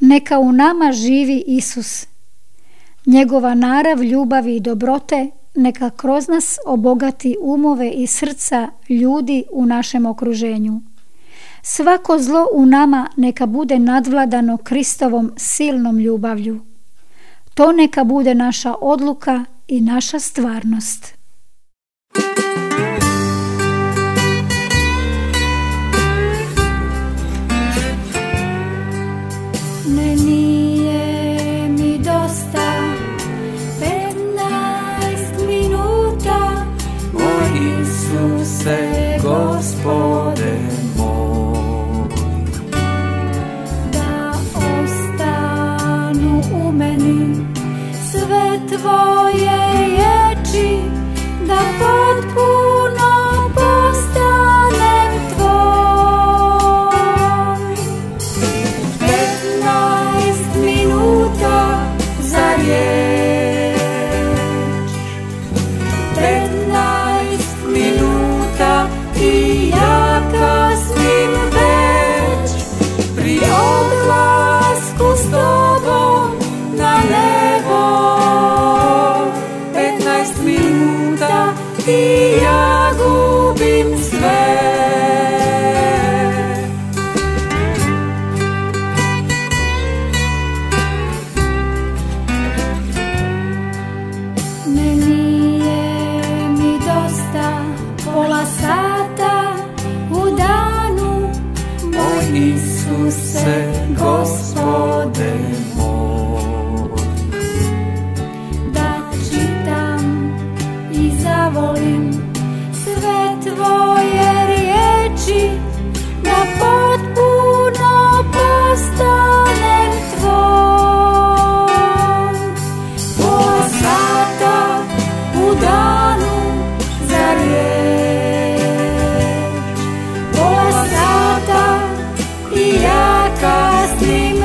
neka u nama živi Isus. Njegova narav ljubavi i dobrote neka kroz nas obogati umove i srca ljudi u našem okruženju. Svako zlo u nama neka bude nadvladano Kristovom silnom ljubavlju. To neka bude naša odluka i naša stvarnost. Ne, nije mi dosta 15 minuta, moj Isuse, Gospode moj, da ostanu u meni sve Tvoje riječi, da potpuno postanem Tvoj. 15 minuta za riječ, 15 minuta i ja kasnim već pri odlasku s Tobom na nebo. 15 minuta i ja gubim sve. Ne, nije mi dosta pola sata u danu, moj Isuse, Gospode moj, da čitam i zavolim sve Tvoje riječi, da potpuno postanem Tvoj. Pola sata u danu za riječ, pola sata i ja kasnim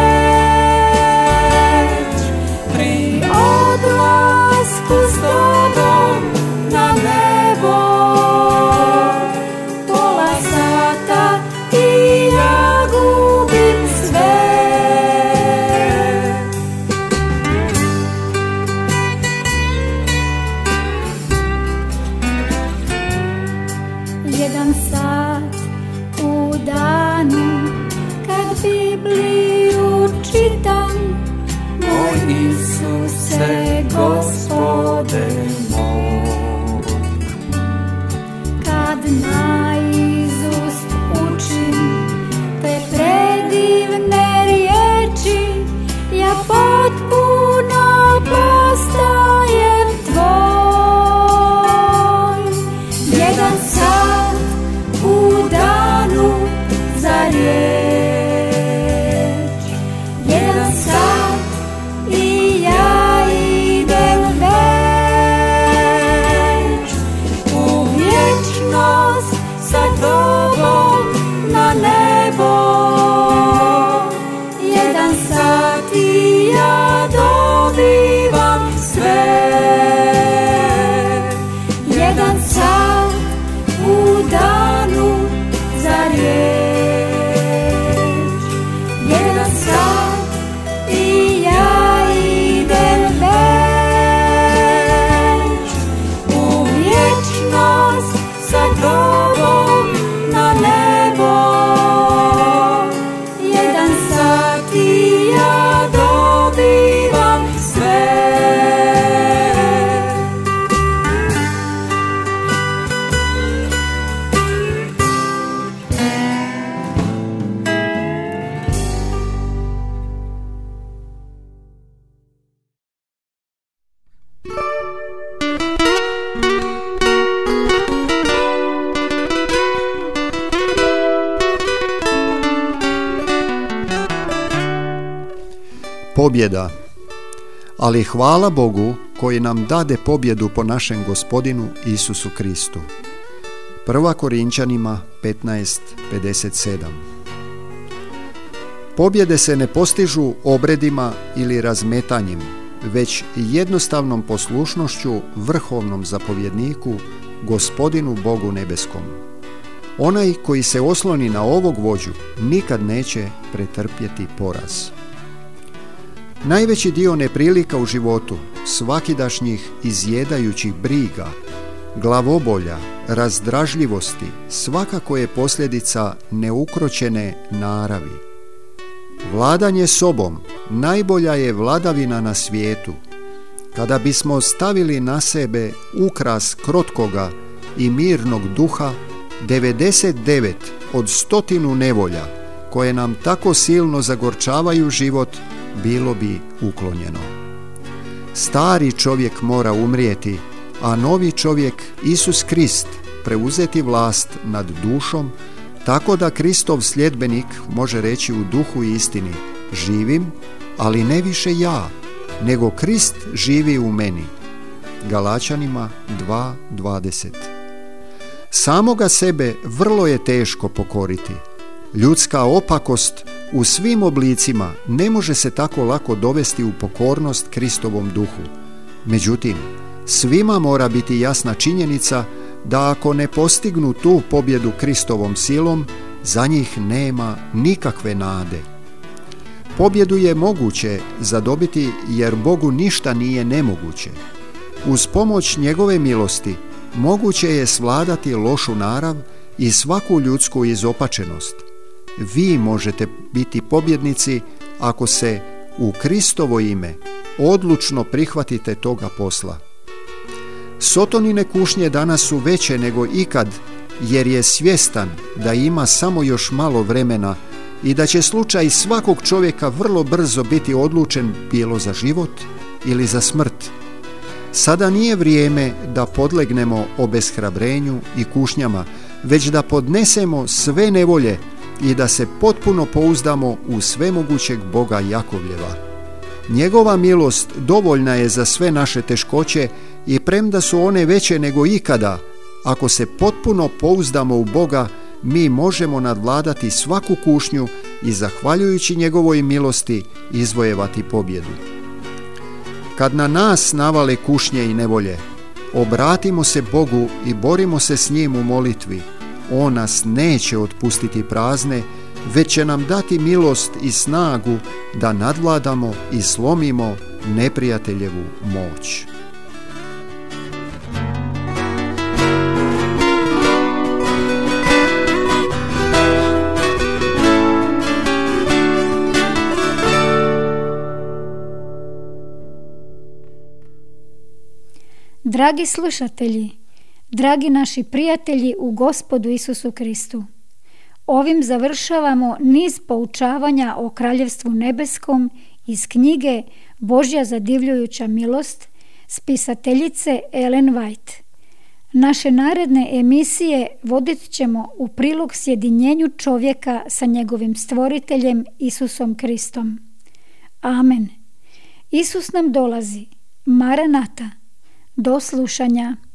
već pri odlasku s Tobom na nebo. Pola sata i ja gubim sve. Jedan sat u danu kad Bibliju čitam, moj Isuse, Gospode moj, kad naizust učim te predivne riječi, ja potpuno postajem Tvoj. Jedan sat u danu za riječ, jedan sat i ja idem već u vječnost sa Tobom na nebo. Jedan sat i ja dobivam sve. Jedan sat u danu za riječ, jedan sat i ja idem već u vječnost sa Tobom na nebo. Jedan sat i ja dobivam sve. Pobjeda. Ali hvala Bogu koji nam dade pobjedu po našem Gospodinu Isusu Kristu. 1. Korinčanima 15:57. Pobjede se ne postižu obredima ili razmetanjem, već jednostavnom poslušnošću vrhovnom zapovjedniku, Gospodinu Bogu nebeskom. Onaj koji se osloni na ovog vođu nikad neće pretrpjeti poraz. Najveći dio neprilika u životu, svakidašnjih izjedajućih briga, glavobolja, razdražljivosti, svakako je posljedica neukroćene naravi. Vladanje sobom najbolja je vladavina na svijetu. Kada bismo stavili na sebe ukras krotkoga i mirnog duha, 99 od 100 nevolja koje nam tako silno zagorčavaju život bilo bi uklonjeno. Stari čovjek mora umrijeti, a novi čovjek, Isus Krist, preuzeti vlast nad dušom, tako da Kristov sljedbenik može reći u duhu i istini: živim, ali ne više ja, nego Krist živi u meni. Galačanima 2:20. Samoga sebe vrlo je teško pokoriti. Ljudska opakost u svim oblicima ne može se tako lako dovesti u pokornost Kristovom duhu. Međutim, svima mora biti jasna činjenica da ako ne postignu tu pobjedu Kristovom silom, za njih nema nikakve nade. Pobjedu je moguće zadobiti jer Bogu ništa nije nemoguće. Uz pomoć njegove milosti moguće je svladati lošu narav i svaku ljudsku izopačenost. Vi možete biti pobjednici ako se u Kristovo ime odlučno prihvatite toga posla. Sotonine kušnje danas su veće nego ikad, jer je svjestan da ima samo još malo vremena i da će slučaj svakog čovjeka vrlo brzo biti odlučen bilo za život ili za smrt. Sada nije vrijeme da podlegnemo obeshrabrenju i kušnjama, već da podnesemo sve nevolje i da se potpuno pouzdamo u svemogućeg Boga Jakovljeva. Njegova milost dovoljna je za sve naše teškoće i premda su one veće nego ikada, ako se potpuno pouzdamo u Boga, mi možemo nadvladati svaku kušnju i zahvaljujući njegovoj milosti izvojevati pobjedu. Kad na nas navale kušnje i nevolje, obratimo se Bogu i borimo se s njim u molitvi. On nas neće otpustiti prazne, već će nam dati milost i snagu da nadvladamo i slomimo neprijateljevu moć. Dragi slušatelji, dragi naši prijatelji u Gospodu Isusu Kristu, ovim završavamo niz poučavanja o Kraljevstvu nebeskom iz knjige Božja zadivljujuća milost spisateljice Ellen White. Naše naredne emisije vodit ćemo u prilog sjedinjenju čovjeka sa njegovim stvoriteljem Isusom Kristom. Amen. Isus nam dolazi. Maranata. Do slušanja.